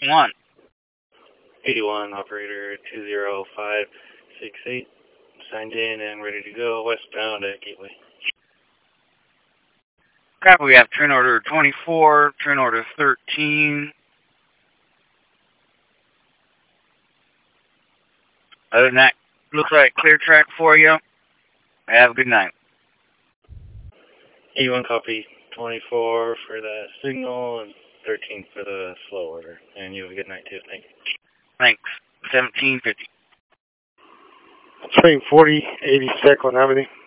81. 81, operator 20568, signed in and ready to go westbound at Gateway. Copy, we have train order 24, train order 13. Other than that, looks like clear track for you. Have a good night. 81, copy 24 for the signal and 13 for the slow order. And you have a good night too. Thank you. Thanks. 1750. Train 40, 80 Second Avenue.